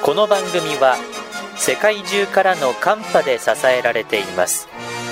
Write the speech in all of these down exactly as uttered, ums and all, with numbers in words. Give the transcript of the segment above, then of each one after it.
この番組は世界中からのカンパで支えられています。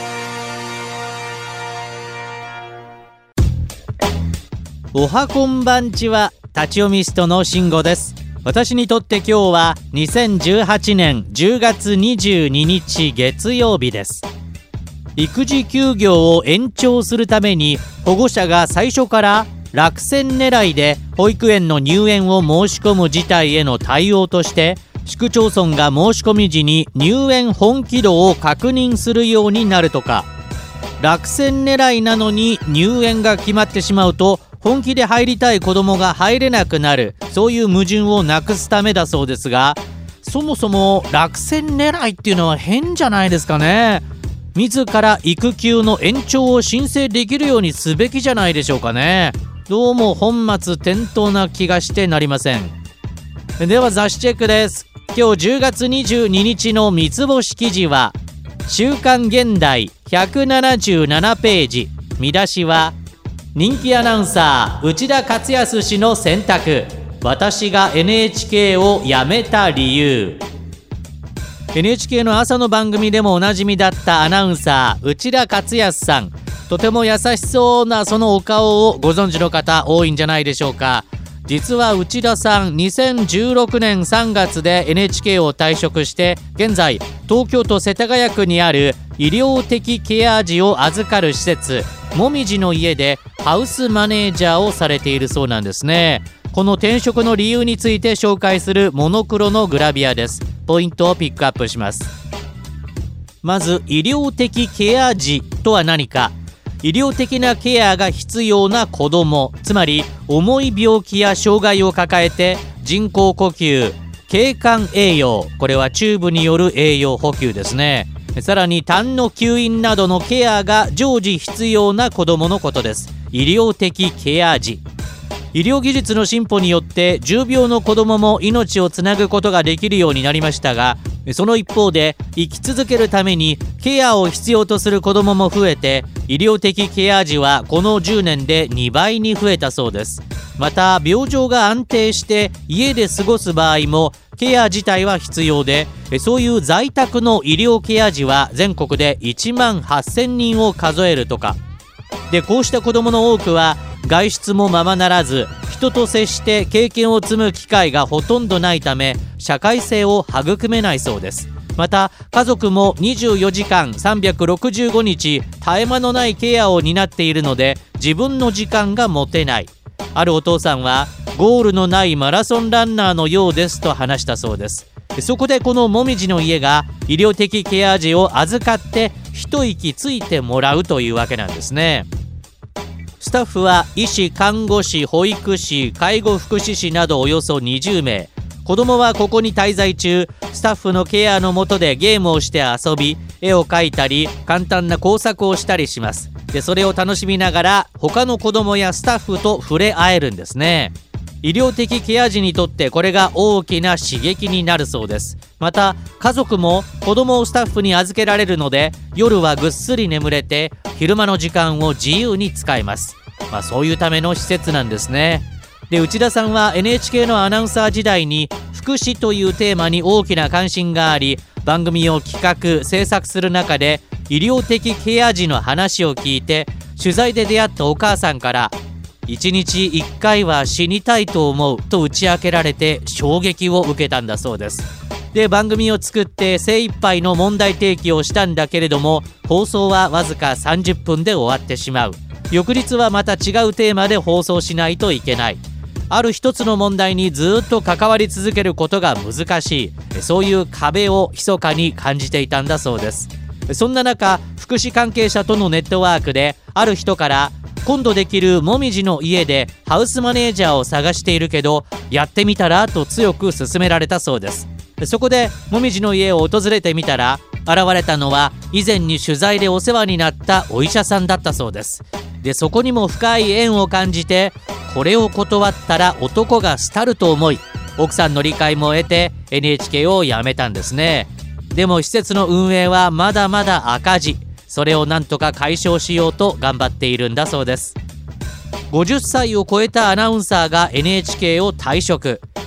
おはこんばんちは、立ち読みストのしんごです。私にとって今日はにせんじゅうはちねんじゅうがつにじゅうににち月曜日です。育児休業を延長するために保護者が最初から落選狙いで保育園の入園を申し込む事態への対応として、市区町村が申し込み時に入園本気度を確認するようになるとか、落選狙いなのに入園が決まってしまうと本気で入りたい子どもが入れなくなる、そういう矛盾をなくすためだそうですが、そもそも落選狙いっていうのは変じゃないですかね。自ら育休の延長を申請できるようにすべきじゃないでしょうかね。どうも本末転倒な気がしてなりません。では雑誌チェックです。今日じゅうがつにじゅうににちの三つ星記事は週刊現代ひゃくななじゅうななページ。見出しは、人気アナウンサー内田勝康氏の選択、私が エヌエイチケー を辞めた理由。 エヌエイチケー の朝の番組でもおなじみだったアナウンサー内田勝康さん、とても優しそうなそのお顔をご存知の方多いんじゃないでしょうか。実は内田さん、にせんじゅうろくねんさんがつで エヌエイチケー を退職して、現在東京都世田谷区にある医療的ケア児を預かる施設もみじの家でハウスマネージャーをされているそうなんですね。この転職の理由について紹介するモノクロのグラビアです。ポイントをピックアップします。まず、医療的ケア児とは何か。医療的なケアが必要な子ども、つまり重い病気や障害を抱えて人工呼吸、経管栄養、これはチューブによる栄養補給ですね。さらに痰の吸引などのケアが常時必要な子どものことです。医療的ケア児。医療技術の進歩によって重病の子どもも命をつなぐことができるようになりましたが、その一方で生き続けるためにケアを必要とする子どもも増えて、医療的ケア児はこのじゅうねんでにばいに増えたそうです。また病状が安定して家で過ごす場合もケア自体は必要で、そういう在宅の医療ケア児は全国でいちまんはっせんにんを数えるとかで、こうした子どもの多くは外出もままならず、人と接して経験を積む機会がほとんどないため、社会性を育めないそうです。また家族もにじゅうよじかんさんびゃくろくじゅうごにち絶え間のないケアを担っているので、自分の時間が持てない。あるお父さんは、ゴールのないマラソンランナーのようですと話したそうです。そこでこのもみじの家が医療的ケア児を預かって一息ついてもらうというわけなんですね。スタッフは医師、看護師、保育士、介護福祉士などおよそにじゅうめい。子どもはここに滞在中、スタッフのケアの下でゲームをして遊び、絵を描いたり簡単な工作をしたりします。で、それを楽しみながら他の子どもやスタッフと触れ合えるんですね。医療的ケア児にとってこれが大きな刺激になるそうです。また家族も子どもをスタッフに預けられるので、夜はぐっすり眠れて昼間の時間を自由に使えます。まあ、そういうための施設なんですね。で、内田さんは エヌエイチケー のアナウンサー時代に福祉というテーマに大きな関心があり、番組を企画制作する中で医療的ケア児の話を聞いて、取材で出会ったお母さんからいちにちいっかいは死にたいと思うと打ち明けられて衝撃を受けたんだそうです。で、番組を作って精一杯の問題提起をしたんだけれども、放送はわずかさんじゅっぷんで終わってしまう。翌日はまた違うテーマで放送しないといけない。ある一つの問題にずっと関わり続けることが難しい、そういう壁を密かに感じていたんだそうです。そんな中、福祉関係者とのネットワークである人から、今度できるもみじの家でハウスマネージャーを探しているけどやってみたらと強く勧められたそうです。そこでもみじの家を訪れてみたら、現れたのは以前に取材でお世話になったお医者さんだったそうです。で、そこにも深い縁を感じて、これを断ったら男が廃ると思い、奥さんの理解も得て エヌエイチケー を辞めたんですね。でも施設の運営はまだまだ赤字。それをなんとか解消しようと頑張っているんだそうです。ごじゅっさいを超えたアナウンサーが エヌエイチケー を退職。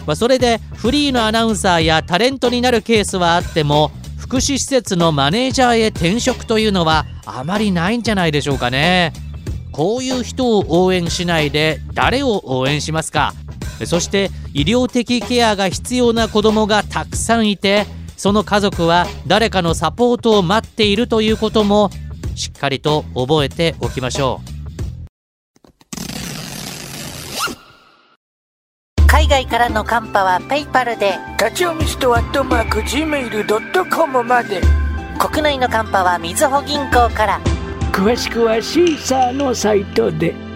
まあ、それでフリーのアナウンサーやタレントになるケースはあっても、福祉施設のマネージャーへ転職というのはあまりないんじゃないでしょうかね。こういう人を応援しないで誰を応援しますか。そして医療的ケアが必要な子どもがたくさんいて、その家族は誰かのサポートを待っているということもしっかりと覚えておきましょう。海外からのカンパはペイパルで、 立ち読みストアットマーク ジーメールドットコム まで。 国内のカンパはみずほ銀行から。 詳しくはシーサーのサイトで。